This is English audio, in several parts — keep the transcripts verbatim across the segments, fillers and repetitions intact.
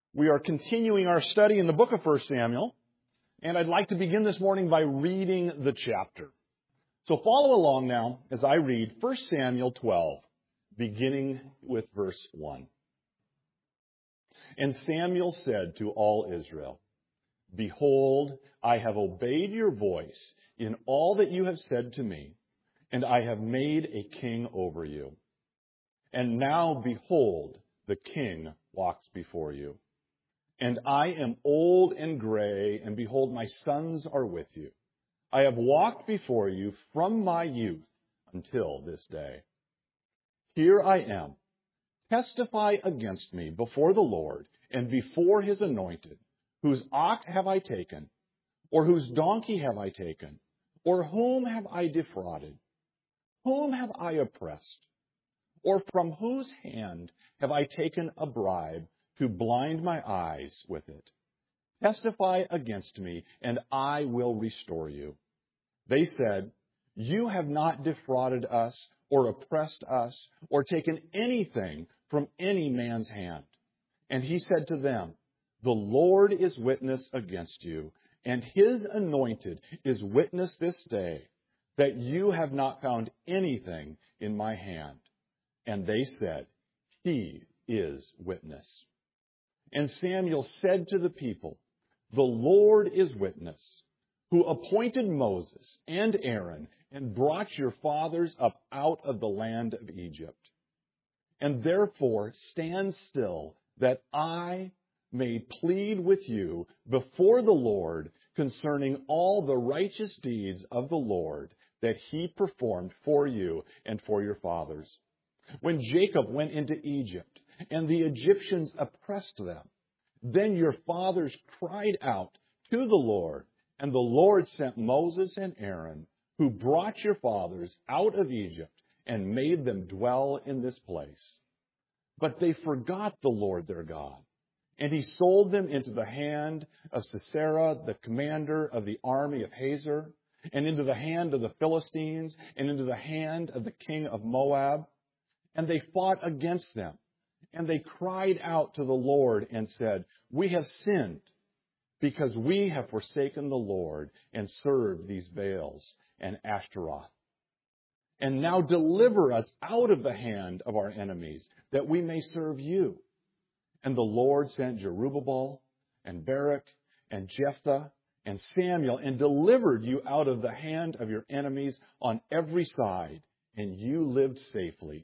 We are continuing our study in the book of First Samuel, and I'd like to begin this morning by reading the chapter. So follow along now as I read First Samuel twelve, beginning with verse one. And Samuel said to all Israel, Behold, I have obeyed your voice in all that you have said to me, and I have made a king over you. And now, behold, the king walks before you. And I am old and gray, and behold, my sons are with you. I have walked before you from my youth until this day. Here I am. Testify against me before the Lord and before his anointed. Whose ox have I taken? Or whose donkey have I taken? Or whom have I defrauded? Whom have I oppressed? Or from whose hand have I taken a bribe to blind my eyes with it? Testify against me, and I will restore you. They said, You have not defrauded us, or oppressed us, or taken anything from any man's hand. And he said to them, The Lord is witness against you, and his anointed is witness this day, that you have not found anything in my hand. And they said, He is witness. And Samuel said to the people, The Lord is witness, who appointed Moses and Aaron and brought your fathers up out of the land of Egypt. And therefore stand still, that I may plead with you before the Lord concerning all the righteous deeds of the Lord that he performed for you and for your fathers. When Jacob went into Egypt and the Egyptians oppressed them, then your fathers cried out to the Lord, and the Lord sent Moses and Aaron, who brought your fathers out of Egypt and made them dwell in this place. But they forgot the Lord their God, and he sold them into the hand of Sisera, the commander of the army of Hazor, and into the hand of the Philistines, and into the hand of the king of Moab. And they fought against them, and they cried out to the Lord and said, We have sinned, because we have forsaken the Lord and served these Baals and Ashtaroth. And now deliver us out of the hand of our enemies, that we may serve you. And the Lord sent Jerubbaal and Barak and Jephthah and Samuel, and delivered you out of the hand of your enemies on every side, and you lived safely.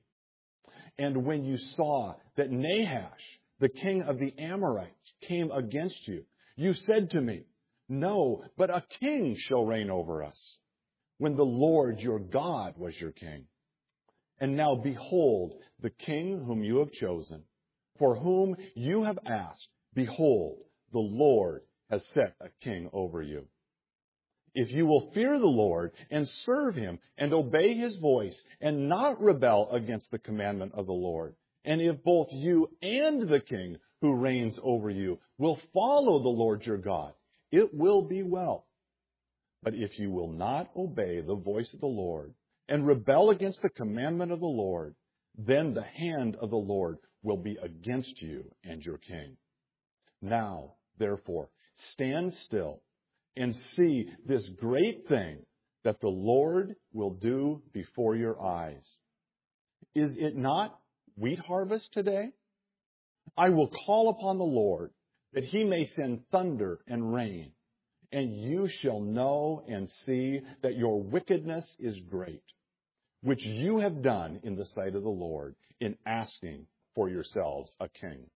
And when you saw that Nahash, the king of the Amorites, came against you, you said to me, No, but a king shall reign over us, when the Lord your God was your king. And now behold, the king whom you have chosen, for whom you have asked, behold, the Lord has set a king over you. If you will fear the Lord and serve him and obey his voice and not rebel against the commandment of the Lord, and if both you and the king who reigns over you will follow the Lord your God, it will be well. But if you will not obey the voice of the Lord and rebel against the commandment of the Lord, then the hand of the Lord will be against you and your king. Now, therefore, stand still and see this great thing that the Lord will do before your eyes. Is it not wheat harvest today? I will call upon the Lord, that he may send thunder and rain, and you shall know and see that your wickedness is great, which you have done in the sight of the Lord, in asking for yourselves a king.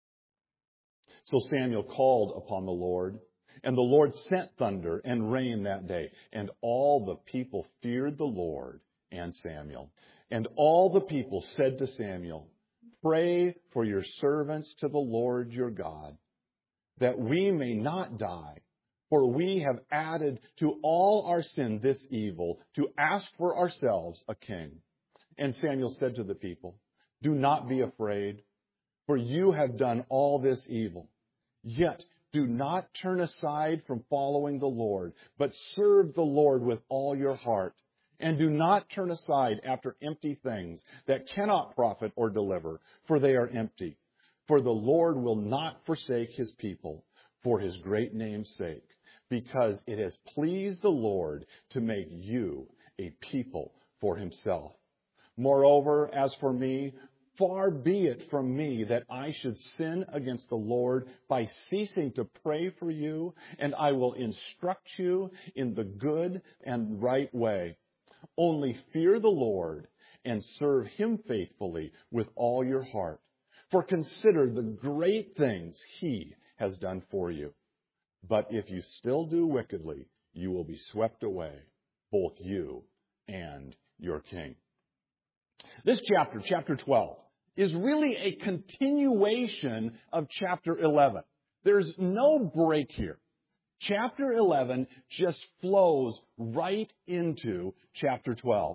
So Samuel called upon the Lord, and the Lord sent thunder and rain that day, and all the people feared the Lord and Samuel. And all the people said to Samuel, Pray for your servants to the Lord your God, that we may not die, for we have added to all our sin this evil, to ask for ourselves a king. And Samuel said to the people, Do not be afraid, for you have done all this evil. Yet do not turn aside from following the Lord, but serve the Lord with all your heart. And do not turn aside after empty things that cannot profit or deliver, for they are empty. For the Lord will not forsake his people for his great name's sake, because it has pleased the Lord to make you a people for himself. Moreover, as for me, far be it from me that I should sin against the Lord by ceasing to pray for you, and I will instruct you in the good and right way. Only fear the Lord and serve him faithfully with all your heart. For consider the great things he has done for you. But if you still do wickedly, you will be swept away, both you and your king. This chapter, chapter twelve, is really a continuation of chapter eleven. There's no break here. Chapter eleven just flows right into chapter twelve.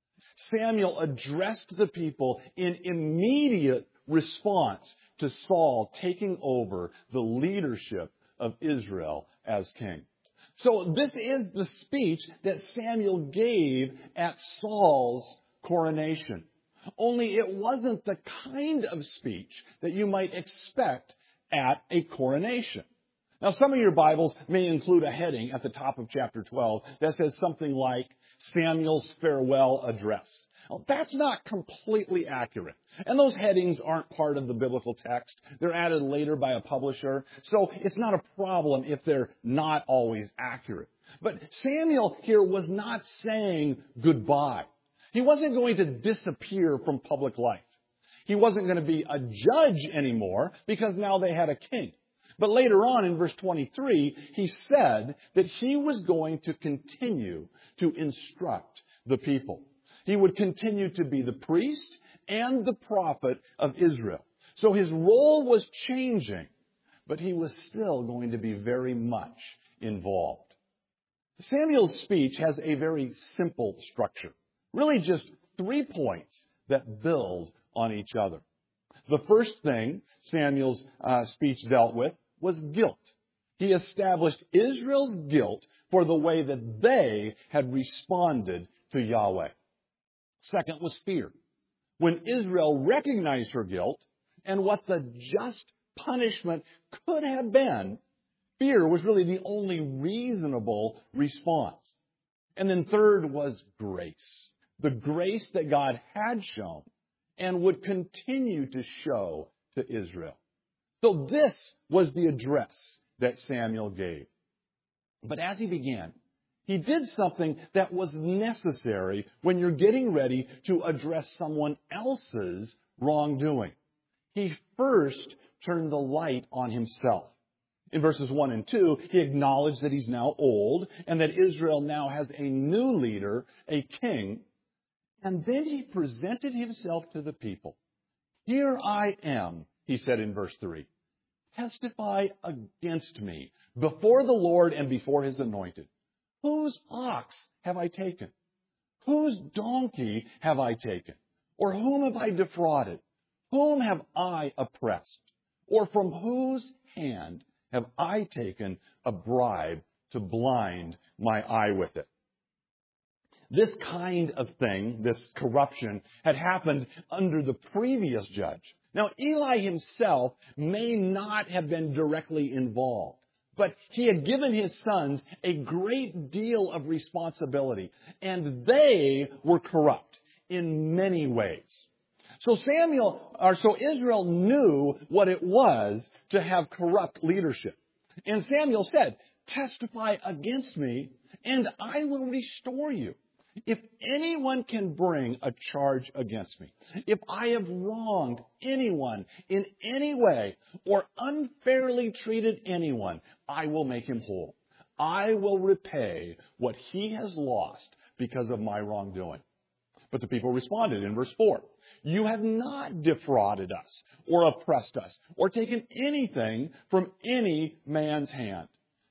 Samuel addressed the people in immediate response to Saul taking over the leadership of Israel as king. So this is the speech that Samuel gave at Saul's coronation. Only it wasn't the kind of speech that you might expect at a coronation. Now, some of your Bibles may include a heading at the top of chapter twelve that says something like Samuel's farewell address. Well, that's not completely accurate. And those headings aren't part of the biblical text. They're added later by a publisher. So it's not a problem if they're not always accurate. But Samuel here was not saying goodbye. He wasn't going to disappear from public life. He wasn't going to be a judge anymore because now they had a king. But later on in verse twenty-three, he said that he was going to continue to instruct the people. He would continue to be the priest and the prophet of Israel. So his role was changing, but he was still going to be very much involved. Samuel's speech has a very simple structure. Really just three points that build on each other. The first thing Samuel's uh, speech dealt with was guilt. He established Israel's guilt for the way that they had responded to Yahweh. Second was fear. When Israel recognized her guilt and what the just punishment could have been, fear was really the only reasonable response. And then third was grace. The grace that God had shown and would continue to show to Israel. So this was the address that Samuel gave. But as he began, he did something that was necessary when you're getting ready to address someone else's wrongdoing. He first turned the light on himself. In verses one and two, he acknowledged that he's now old and that Israel now has a new leader, a king. And then he presented himself to the people. Here I am, he said in verse three. Testify against me before the Lord and before his anointed. Whose ox have I taken? Whose donkey have I taken? Or whom have I defrauded? Whom have I oppressed? Or from whose hand have I taken a bribe to blind my eye with it? This kind of thing, this corruption, had happened under the previous judge. Now, Eli himself may not have been directly involved, but he had given his sons a great deal of responsibility, and they were corrupt in many ways. So Samuel, or so Israel knew what it was to have corrupt leadership. And Samuel said, testify against me, and I will restore you. If anyone can bring a charge against me, if I have wronged anyone in any way or unfairly treated anyone, I will make him whole. I will repay what he has lost because of my wrongdoing. But the people responded in verse four. You have not defrauded us or oppressed us or taken anything from any man's hand.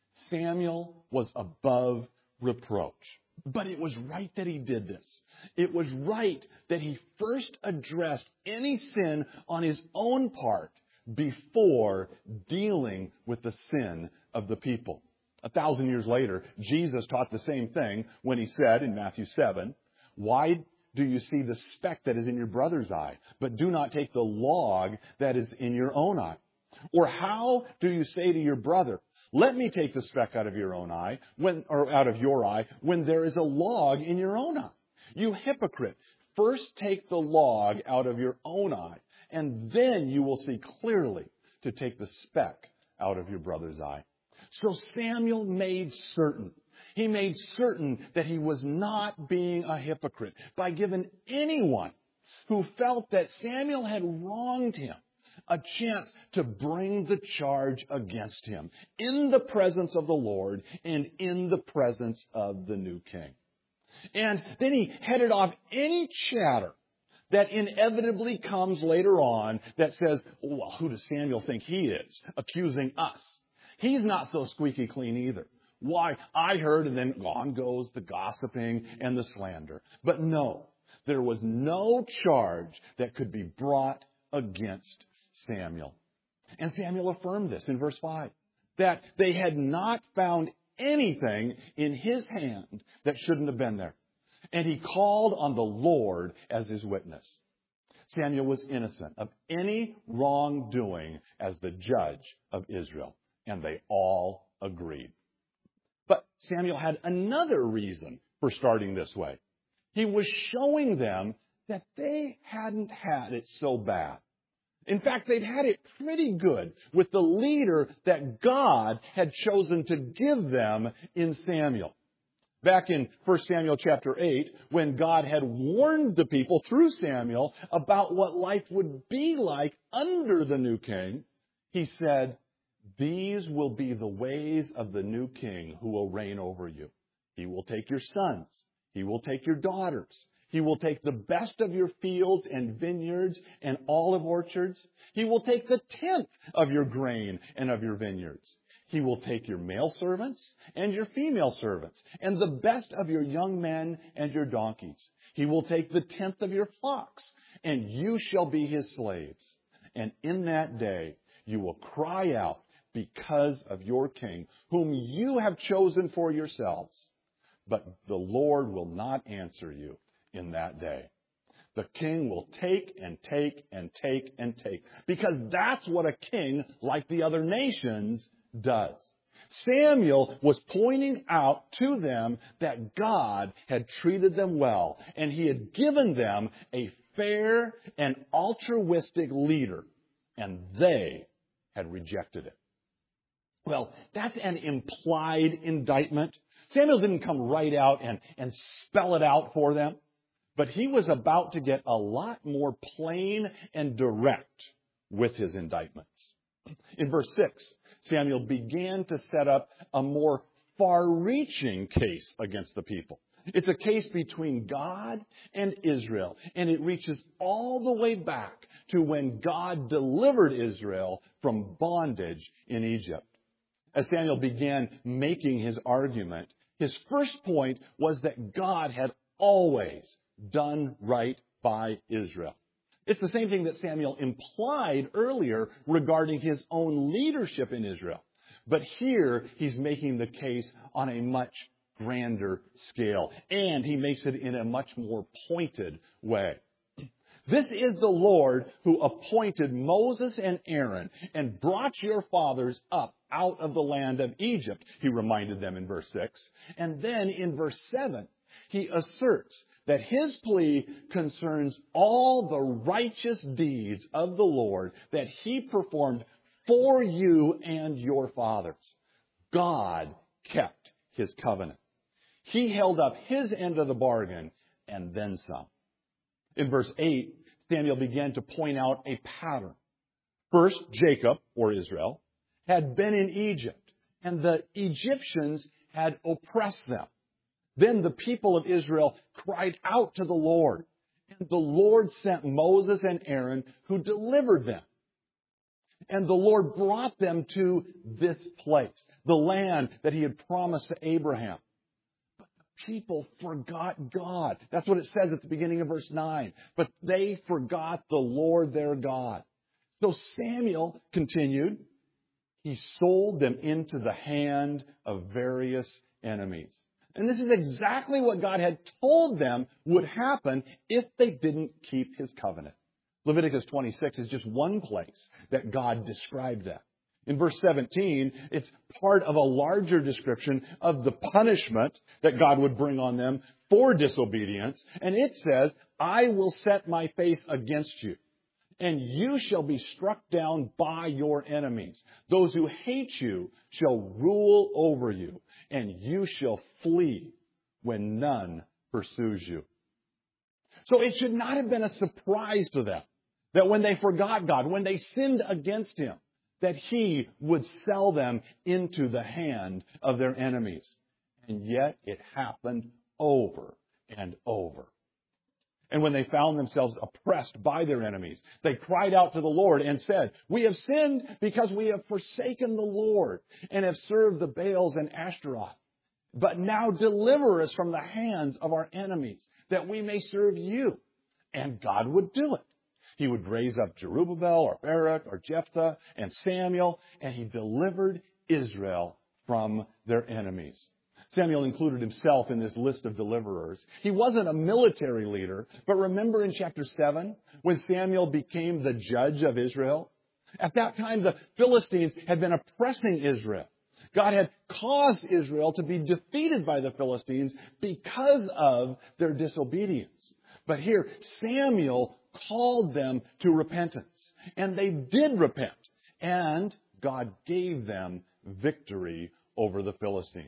Samuel was above reproach. But it was right that he did this. It was right that he first addressed any sin on his own part before dealing with the sin of the people. A thousand years later, Jesus taught the same thing when he said in Matthew seven, Why do you see the speck that is in your brother's eye, but do not take the log that is in your own eye? Or how do you say to your brother, let me take the speck out of your own eye, when, or out of your eye, when there is a log in your own eye? You hypocrite, first take the log out of your own eye, and then you will see clearly to take the speck out of your brother's eye. So Samuel made certain, he made certain that he was not being a hypocrite by giving anyone who felt that Samuel had wronged him a chance to bring the charge against him in the presence of the Lord and in the presence of the new king. And then he headed off any chatter that inevitably comes later on that says, oh, well, who does Samuel think he is, accusing us? He's not so squeaky clean either. Why, I heard, and then on goes the gossiping and the slander. But no, there was no charge that could be brought against Samuel. And Samuel affirmed this in verse five, that they had not found anything in his hand that shouldn't have been there. And he called on the Lord as his witness. Samuel was innocent of any wrongdoing as the judge of Israel. And they all agreed. But Samuel had another reason for starting this way. He was showing them that they hadn't had it so bad. In fact, they'd had it pretty good with the leader that God had chosen to give them in Samuel. Back in First Samuel chapter eight, when God had warned the people through Samuel about what life would be like under the new king, he said, these will be the ways of the new king who will reign over you. He will take your sons. He will take your daughters. He will take the best of your fields and vineyards and olive orchards. He will take the tenth of your grain and of your vineyards. He will take your male servants and your female servants and the best of your young men and your donkeys. He will take the tenth of your flocks, and you shall be his slaves. And in that day you will cry out because of your king, whom you have chosen for yourselves. But the Lord will not answer you in that day. The king will take and take and take and take, because that's what a king like the other nations does. Samuel was pointing out to them that God had treated them well, and he had given them a fair and altruistic leader, and they had rejected it. Well, that's an implied indictment. Samuel didn't come right out and, and spell it out for them, but he was about to get a lot more plain and direct with his indictments. In verse six, Samuel began to set up a more far-reaching case against the people. It's a case between God and Israel, and it reaches all the way back to when God delivered Israel from bondage in Egypt. As Samuel began making his argument, his first point was that God had always done right by Israel. It's the same thing that Samuel implied earlier regarding his own leadership in Israel. But here he's making the case on a much grander scale, and he makes it in a much more pointed way. This is the Lord who appointed Moses and Aaron and brought your fathers up out of the land of Egypt, he reminded them in verse six. And then in verse seven, he asserts that his plea concerns all the righteous deeds of the Lord that he performed for you and your fathers. God kept his covenant. He held up his end of the bargain and then some. In verse eight, Samuel began to point out a pattern. First, Jacob, or Israel, had been in Egypt, and the Egyptians had oppressed them. Then the people of Israel cried out to the Lord, and the Lord sent Moses and Aaron, who delivered them. And the Lord brought them to this place, the land that he had promised to Abraham. But the people forgot God. That's what it says at the beginning of verse nine. But they forgot the Lord their God. So Samuel continued, he sold them into the hand of various enemies. And this is exactly what God had told them would happen if they didn't keep his covenant. Leviticus twenty-six is just one place that God described that. In verse seventeen, it's part of a larger description of the punishment that God would bring on them for disobedience. And it says, I will set my face against you, and you shall be struck down by your enemies. Those who hate you shall rule over you, and you shall flee when none pursues you. So it should not have been a surprise to them that when they forgot God, when they sinned against him, that he would sell them into the hand of their enemies. And yet it happened over and over. And when they found themselves oppressed by their enemies, they cried out to the Lord and said, we have sinned because we have forsaken the Lord and have served the Baals and Ashtaroth. But now deliver us from the hands of our enemies, that we may serve you. And God would do it. He would raise up Jerubbaal or Barak or Jephthah and Samuel, and he delivered Israel from their enemies. Samuel included himself in this list of deliverers. He wasn't a military leader, but remember in chapter seven, when Samuel became the judge of Israel? At that time, the Philistines had been oppressing Israel. God had caused Israel to be defeated by the Philistines because of their disobedience. But here, Samuel called them to repentance. And they did repent. And God gave them victory over the Philistines.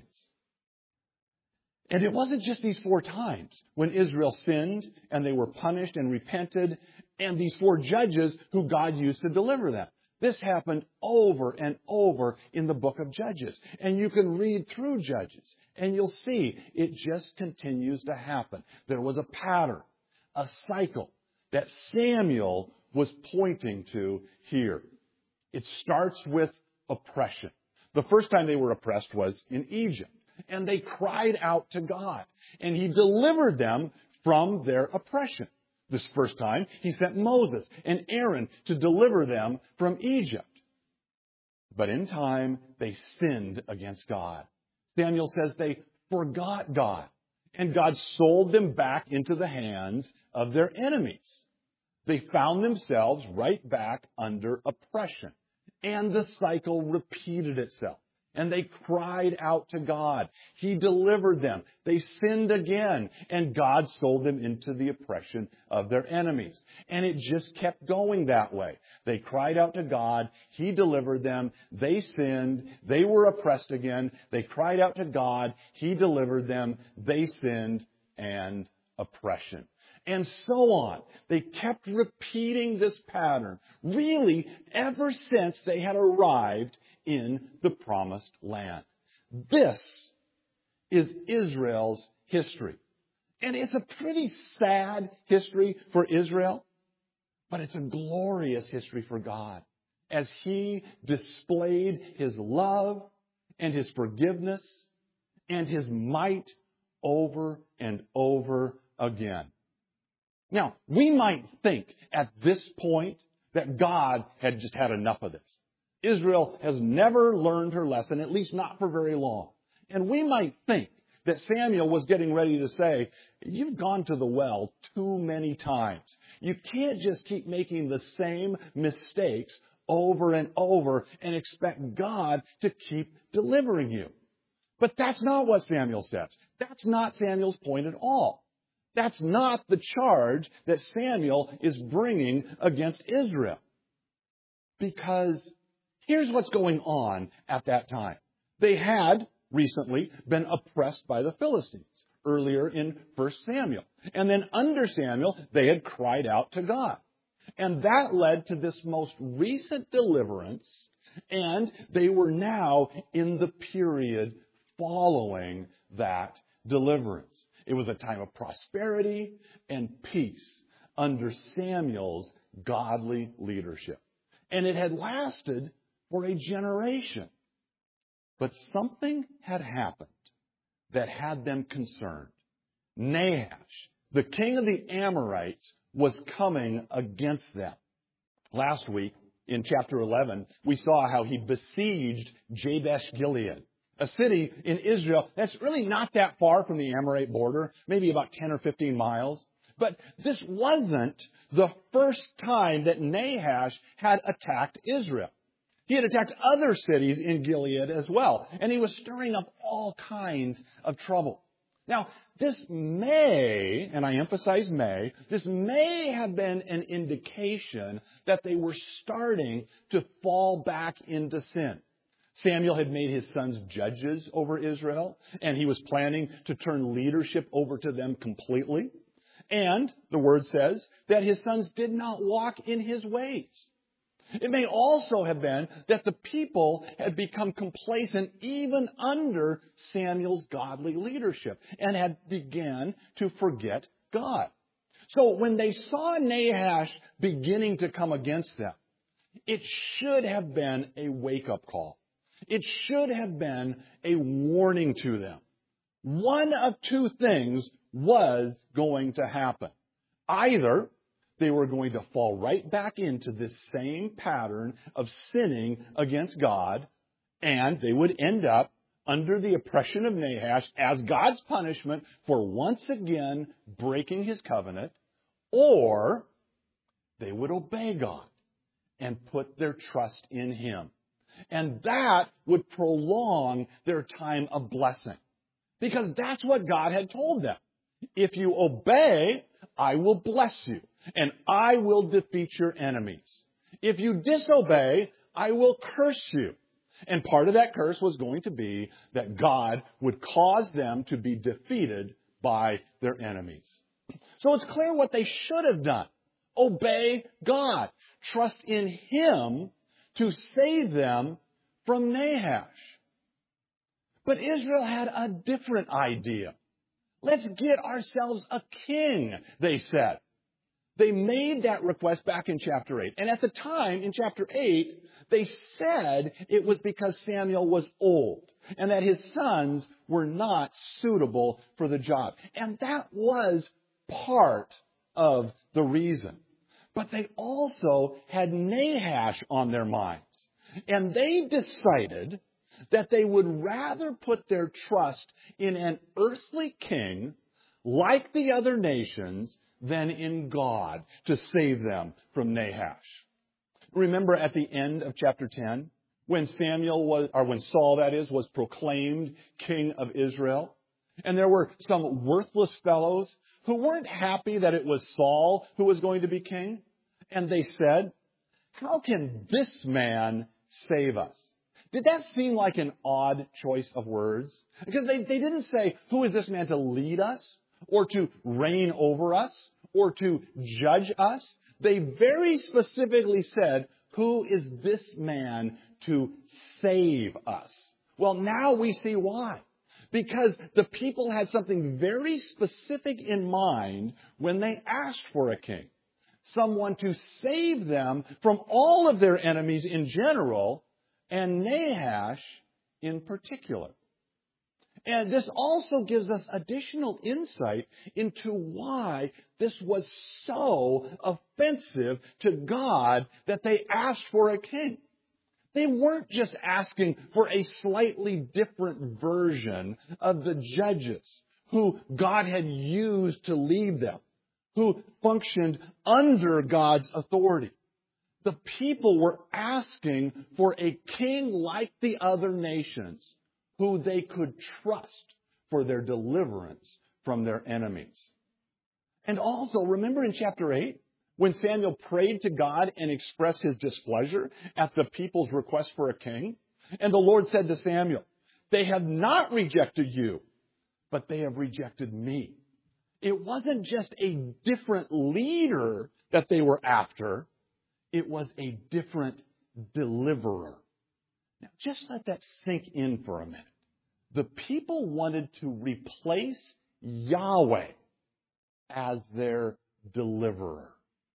And it wasn't just these four times when Israel sinned and they were punished and repented, and these four judges who God used to deliver them. This happened over and over in the book of Judges. And you can read through Judges, and you'll see it just continues to happen. There was a pattern, a cycle that Samuel was pointing to here. It starts with oppression. The first time they were oppressed was in Egypt. And they cried out to God. And he delivered them from their oppression. This first time, he sent Moses and Aaron to deliver them from Egypt. But in time, they sinned against God. Samuel says they forgot God. And God sold them back into the hands of their enemies. They found themselves right back under oppression. And the cycle repeated itself. And they cried out to God. He delivered them. They sinned again. And God sold them into the oppression of their enemies. And it just kept going that way. They cried out to God. He delivered them. They sinned. They were oppressed again. They cried out to God. He delivered them. They sinned, and oppression. And so on. They kept repeating this pattern, really, ever since they had arrived in the promised land. This is Israel's history. And it's a pretty sad history for Israel, but it's a glorious history for God as he displayed his love and his forgiveness and his might over and over again. Now, we might think at this point that God had just had enough of this. Israel has never learned her lesson, at least not for very long. And we might think that Samuel was getting ready to say, you've gone to the well too many times. You can't just keep making the same mistakes over and over and expect God to keep delivering you. But that's not what Samuel says. That's not Samuel's point at all. That's not the charge that Samuel is bringing against Israel. Because here's what's going on at that time. They had recently been oppressed by the Philistines earlier in First Samuel. And then under Samuel, they had cried out to God. And that led to this most recent deliverance. And they were now in the period following that deliverance. It was a time of prosperity and peace under Samuel's godly leadership. And it had lasted for a generation. But something had happened that had them concerned. Nahash, the king of the Amorites, was coming against them. Last week, in chapter eleven, we saw how he besieged Jabesh Gilead. a city in Israel that's really not that far from the Amorite border, maybe about ten or fifteen miles. But this wasn't the first time that Nahash had attacked Israel. He had attacked other cities in Gilead as well, and he was stirring up all kinds of trouble. Now, this may, and I emphasize may, this may have been an indication that they were starting to fall back into sin. Samuel had made his sons judges over Israel, and he was planning to turn leadership over to them completely. And the word says that his sons did not walk in his ways. It may also have been that the people had become complacent even under Samuel's godly leadership and had began to forget God. So when they saw Nahash beginning to come against them, it should have been a wake-up call. It should have been a warning to them. One of two things was going to happen. Either they were going to fall right back into this same pattern of sinning against God, and they would end up under the oppression of Nahash as God's punishment for once again breaking his covenant, or they would obey God and put their trust in him. And that would prolong their time of blessing, because that's what God had told them. If you obey, I will bless you, and I will defeat your enemies. If you disobey, I will curse you. And part of that curse was going to be that God would cause them to be defeated by their enemies. So it's clear what they should have done. Obey God. Trust in him to save them from Nahash. But Israel had a different idea. Let's get ourselves a king, they said. They made that request back in chapter eight. And at the time, in chapter eight, they said it was because Samuel was old and that his sons were not suitable for the job. And that was part of the reason. But they also had Nahash on their minds. And they decided that they would rather put their trust in an earthly king like the other nations than in God to save them from Nahash. Remember at the end of chapter ten, when Samuel was, or when Saul, that is, was proclaimed king of Israel, and there were some worthless fellows who weren't happy that it was Saul who was going to be king, and they said, "How can this man save us?" Did that seem like an odd choice of words? Because they, they didn't say, "Who is this man to lead us, or to reign over us, or to judge us?" They very specifically said, "Who is this man to save us?" Well, now we see why. Because the people had something very specific in mind when they asked for a king. Someone to save them from all of their enemies in general, and Nahash in particular. And this also gives us additional insight into why this was so offensive to God that they asked for a king. They weren't just asking for a slightly different version of the judges who God had used to lead them, who functioned under God's authority. The people were asking for a king like the other nations who they could trust for their deliverance from their enemies. And also, remember in chapter eight, when Samuel prayed to God and expressed his displeasure at the people's request for a king? And the Lord said to Samuel, "They have not rejected you, but they have rejected me." It wasn't just a different leader that they were after. It was a different deliverer. Now, just let that sink in for a minute. The people wanted to replace Yahweh as their deliverer.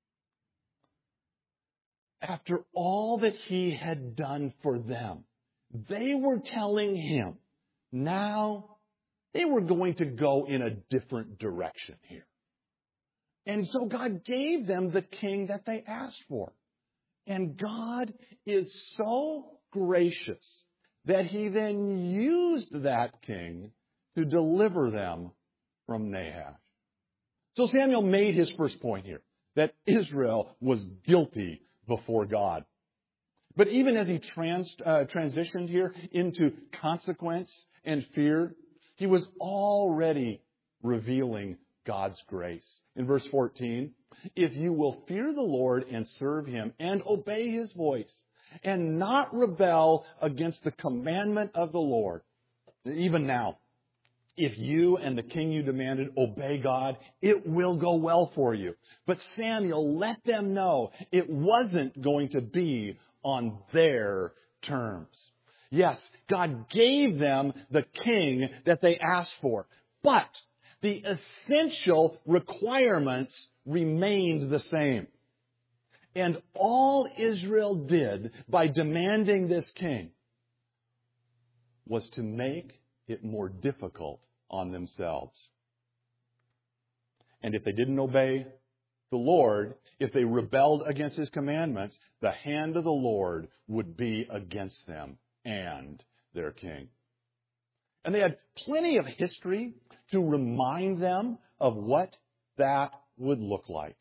After all that he had done for them, they were telling him now they were going to go in a different direction here. And so God gave them the king that they asked for. And God is so gracious that he then used that king to deliver them from Nahash. So Samuel made his first point here, that Israel was guilty before God. But even as he trans, uh, transitioned here into consequence and fear, he was already revealing God's grace. In verse fourteen, if you will fear the Lord and serve him and obey his voice and not rebel against the commandment of the Lord, even now, if you and the king you demanded obey God, it will go well for you. But Samuel let them know it wasn't going to be on their terms. Yes, God gave them the king that they asked for, but the essential requirements remained the same. And all Israel did by demanding this king was to make it more difficult on themselves. And if they didn't obey the Lord, if they rebelled against his commandments, the hand of the Lord would be against them and their king. And they had plenty of history to remind them of what that would look like.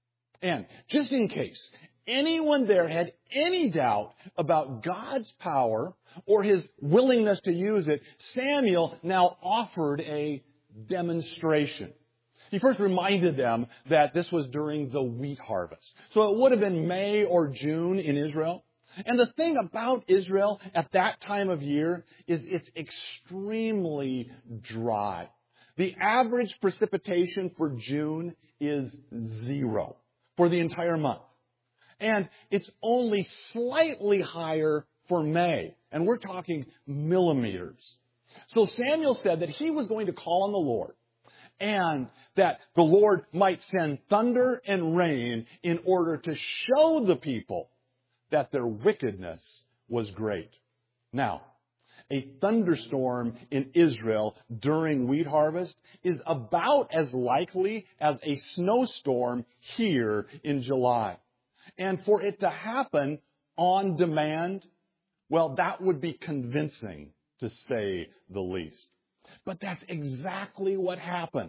And just in case anyone there had any doubt about God's power or his willingness to use it, Samuel now offered a demonstration. He first reminded them that this was during the wheat harvest. So it would have been May or June in Israel. And the thing about Israel at that time of year is it's extremely dry. The average precipitation for June is zero for the entire month. And it's only slightly higher for May. And we're talking millimeters. So Samuel said that he was going to call on the Lord and that the Lord might send thunder and rain in order to show the people that their wickedness was great. Now, a thunderstorm in Israel during wheat harvest is about as likely as a snowstorm here in July. And for it to happen on demand, well, that would be convincing, to say the least. But that's exactly what happened.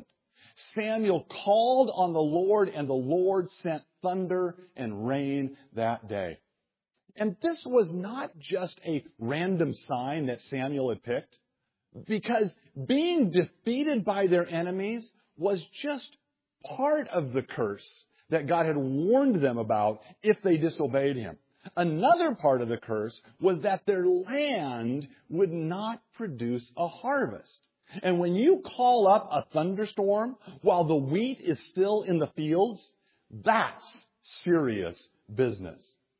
Samuel called on the Lord, and the Lord sent thunder and rain that day. And this was not just a random sign that Samuel had picked, because being defeated by their enemies was just part of the curse that God had warned them about if they disobeyed him. Another part of the curse was that their land would not produce a harvest. And when you call up a thunderstorm while the wheat is still in the fields, that's serious business.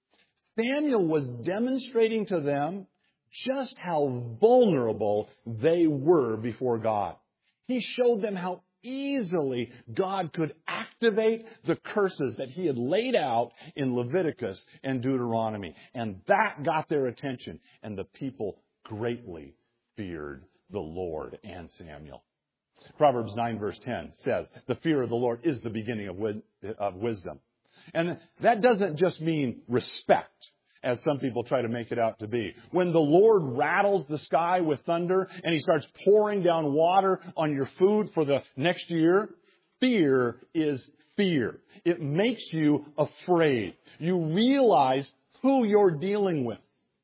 Samuel was demonstrating to them just how vulnerable they were before God. He showed them how easily God could activate the curses that he had laid out in Leviticus and Deuteronomy. And that got their attention. And the people greatly feared the Lord and Samuel. Proverbs nine verse ten says, the fear of the Lord is the beginning of, wis- of wisdom. And that doesn't just mean respect, as some people try to make it out to be. When the Lord rattles the sky with thunder and he starts pouring down water on your food for the next year, fear is fear. It makes you afraid. You realize who you're dealing with.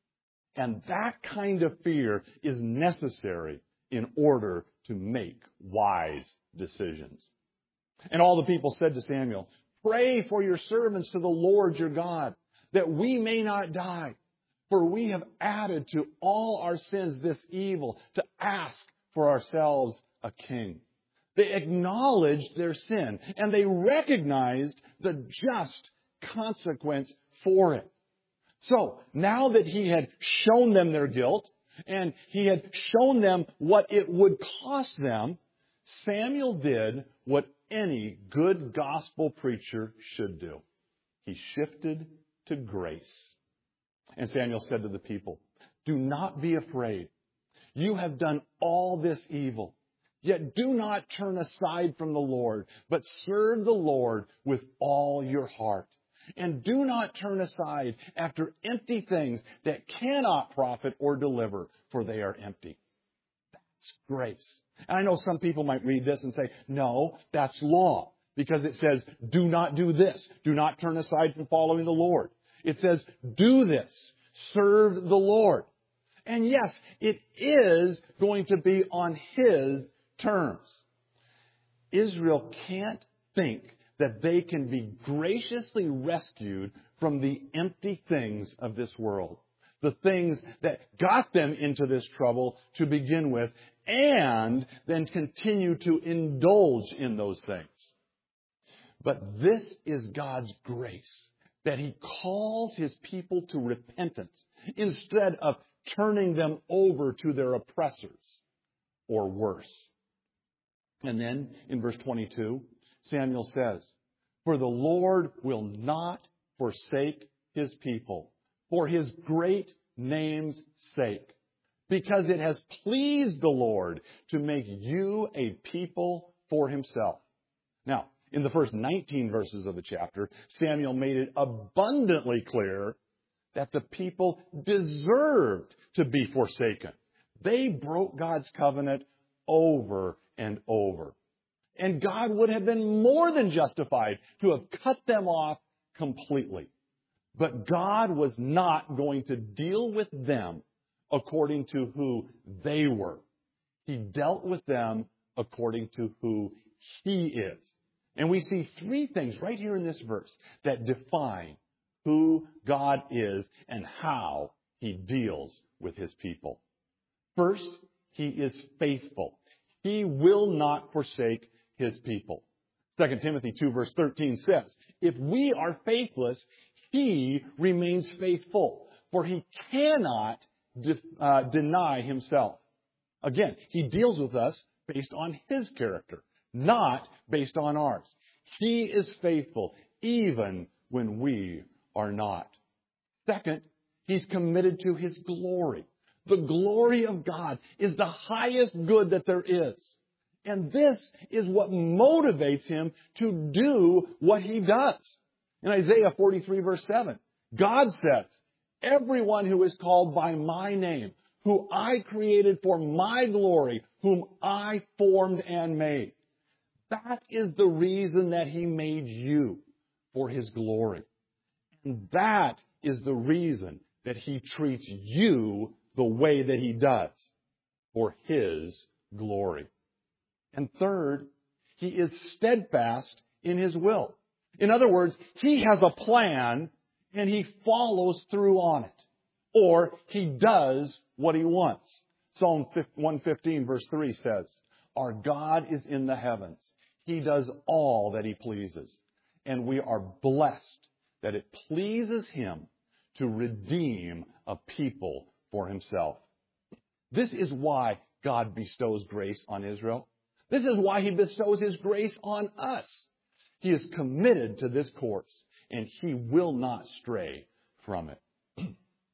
And that kind of fear is necessary in order to make wise decisions. And all the people said to Samuel, pray for your servants to the Lord your God, that we may not die. For we have added to all our sins this evil, to ask for ourselves a king. They acknowledged their sin, and they recognized the just consequence for it. So, now that he had shown them their guilt, and he had shown them what it would cost them, Samuel did what any good gospel preacher should do. He shifted to grace. And Samuel said to the people, do not be afraid. You have done all this evil. Yet do not turn aside from the Lord, but serve the Lord with all your heart. And do not turn aside after empty things that cannot profit or deliver, for they are empty. That's grace. And I know some people might read this and say, no, that's law. Because it says, do not do this. Do not turn aside from following the Lord. It says, do this. Serve the Lord. And yes, it is going to be on His terms. Israel can't think that they can be graciously rescued from the empty things of this world. The things that got them into this trouble to begin with, and then continue to indulge in those things. But this is God's grace, that He calls His people to repentance instead of turning them over to their oppressors, or worse. And then in verse twenty-two, Samuel says, for the Lord will not forsake His people for His great name's sake, because it has pleased the Lord to make you a people for Himself. Now, in the first nineteen verses of the chapter, Samuel made it abundantly clear that the people deserved to be forsaken. They broke God's covenant over and over. And God would have been more than justified to have cut them off completely. But God was not going to deal with them according to who they were. He dealt with them according to who He is. And we see three things right here in this verse that define who God is and how He deals with His people. First, He is faithful. He will not forsake His people. Second Timothy two verse thirteen says, if we are faithless, He remains faithful, for He cannot de- uh, deny Himself. Again, He deals with us based on His character, not based on ours. He is faithful even when we are not. Second, He's committed to His glory. The glory of God is the highest good that there is. And this is what motivates Him to do what He does. In Isaiah forty-three verse seven, God says, everyone who is called by my name, who I created for my glory, whom I formed and made. That is the reason that He made you, for His glory. And that is the reason that He treats you the way that He does, for His glory. And third, He is steadfast in His will. In other words, He has a plan and He follows through on it. Or He does what He wants. Psalm one fifteen verse three says, our God is in the heavens. He does all that He pleases. And we are blessed that it pleases Him to redeem a people for Himself. This is why God bestows grace on Israel. This is why He bestows His grace on us. He is committed to this course, and He will not stray from it.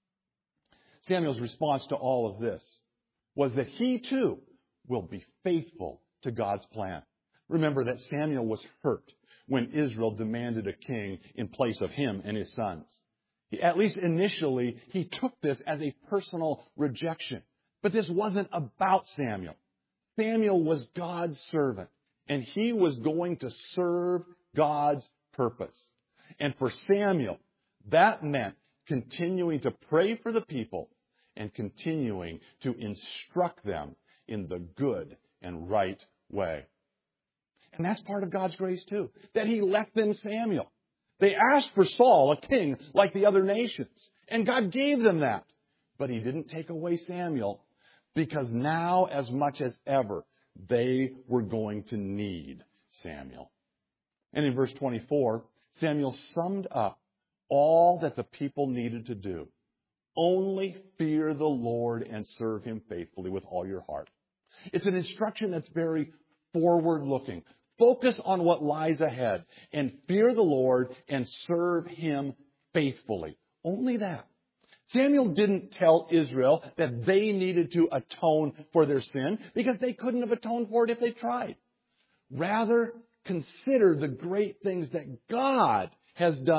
Samuel's response to all of this was that he too will be faithful to God's plan. Remember that Samuel was hurt when Israel demanded a king in place of him and his sons. He, at least initially, he took this as a personal rejection. But this wasn't about Samuel. Samuel was God's servant, and he was going to serve God's purpose. And for Samuel, that meant continuing to pray for the people and continuing to instruct them in the good and right way. And that's part of God's grace too, that He left them Samuel. They asked for Saul, a king like the other nations, and God gave them that. But He didn't take away Samuel, because now, as much as ever, they were going to need Samuel. And in verse twenty-four, Samuel summed up all that the people needed to do. Only fear the Lord and serve Him faithfully with all your heart. It's an instruction that's very forward-looking. Focus on what lies ahead and fear the Lord and serve Him faithfully. Only that. Samuel didn't tell Israel that they needed to atone for their sin because they couldn't have atoned for it if they tried. Rather, consider the great things that God has done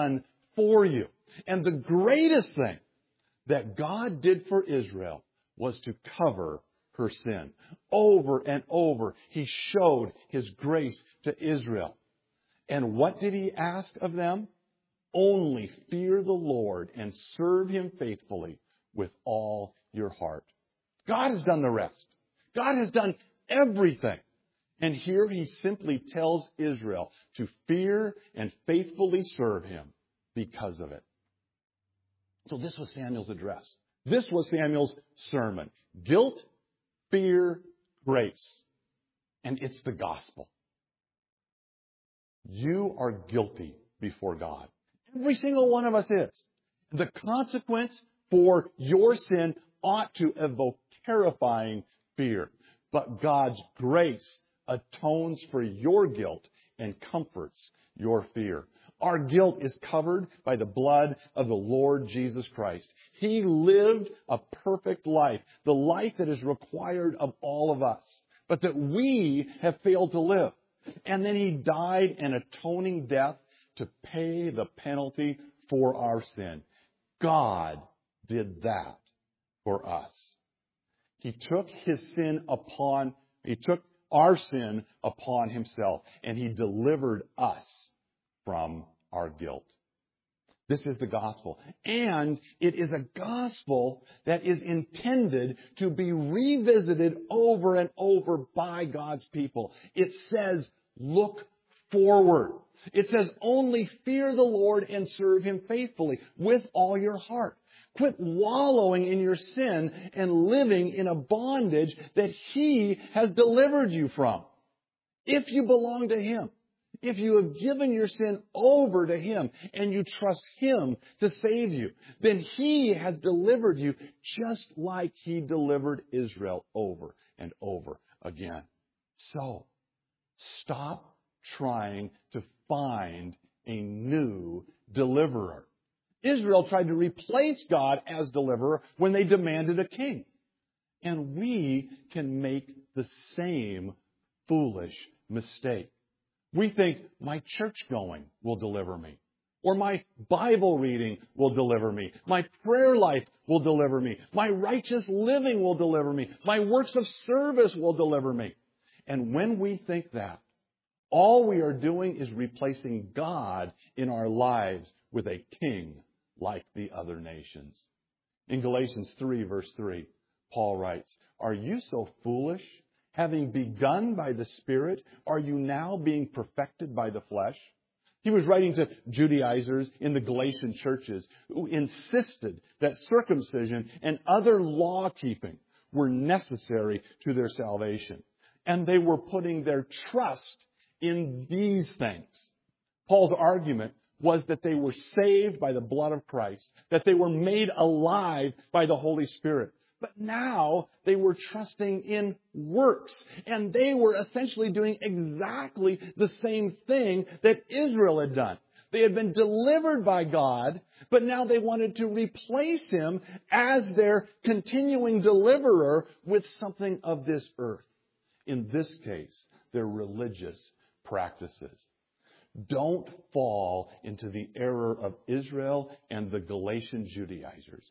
for you. And the greatest thing that God did for Israel was to cover her sin. Over and over, He showed His grace to Israel. And what did He ask of them? Only fear the Lord and serve Him faithfully with all your heart. God has done the rest. God has done everything. And here He simply tells Israel to fear and faithfully serve Him because of it. So this was Samuel's address. This was Samuel's sermon. Guilt, fear, grace. And it's the gospel. You are guilty before God. Every single one of us is. The consequence for your sin ought to evoke terrifying fear. But God's grace atones for your guilt and comforts your fear. Our guilt is covered by the blood of the Lord Jesus Christ. He lived a perfect life, the life that is required of all of us, but that we have failed to live. And then He died an atoning death to pay the penalty for our sin. God did that for us. He took His sin upon, He took our sin upon Himself, and He delivered us from our guilt. This is the gospel. And it is a gospel that is intended to be revisited over and over by God's people. It says, look forward. It says, only fear the Lord and serve Him faithfully with all your heart. Quit wallowing in your sin and living in a bondage that He has delivered you from. If you belong to Him, if you have given your sin over to Him and you trust Him to save you, then He has delivered you just like He delivered Israel over and over again. So, stop trying to find a new deliverer. Israel tried to replace God as deliverer when they demanded a king. And we can make the same foolish mistake. We think my church going will deliver me. Or my Bible reading will deliver me. My prayer life will deliver me. My righteous living will deliver me. My works of service will deliver me. And when we think that, all we are doing is replacing God in our lives with a king like the other nations. In Galatians three, verse three, Paul writes, "Are you so foolish? Having begun by the Spirit, are you now being perfected by the flesh?" He was writing to Judaizers in the Galatian churches who insisted that circumcision and other law-keeping were necessary to their salvation. And they were putting their trust in these things. Paul's argument was that they were saved by the blood of Christ, that they were made alive by the Holy Spirit. But now they were trusting in works, and they were essentially doing exactly the same thing that Israel had done. They had been delivered by God, but now they wanted to replace Him as their continuing deliverer with something of this earth. In this case, their religious practices. Don't fall into the error of Israel and the Galatian Judaizers.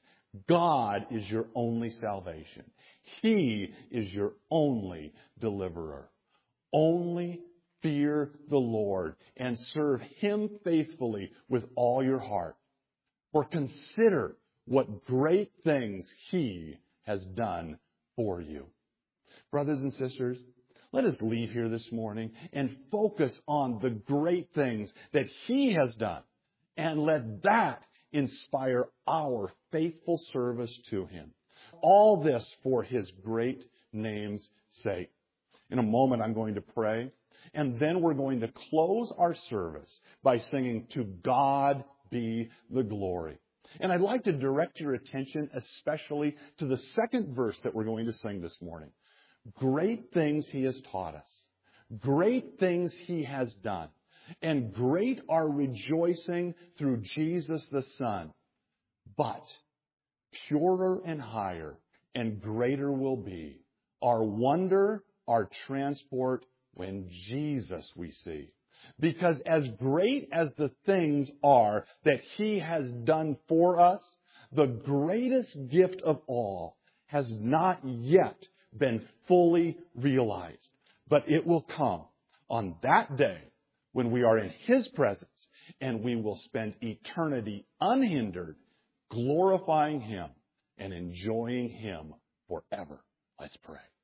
God is your only salvation. He is your only deliverer. Only fear the Lord and serve Him faithfully with all your heart. For consider what great things He has done for you. Brothers and sisters, let us leave here this morning and focus on the great things that He has done. And let that inspire our faithful service to Him. All this for His great name's sake. In a moment, I'm going to pray. And then we're going to close our service by singing, "To God Be the Glory." And I'd like to direct your attention especially to the second verse that we're going to sing this morning. Great things He has taught us. Great things He has done. And great our rejoicing through Jesus the Son. But purer and higher and greater will be our wonder, our transport when Jesus we see. Because as great as the things are that He has done for us, the greatest gift of all has not yet been fully realized. But it will come on that day when we are in His presence and we will spend eternity unhindered, glorifying Him and enjoying Him forever. Let's pray.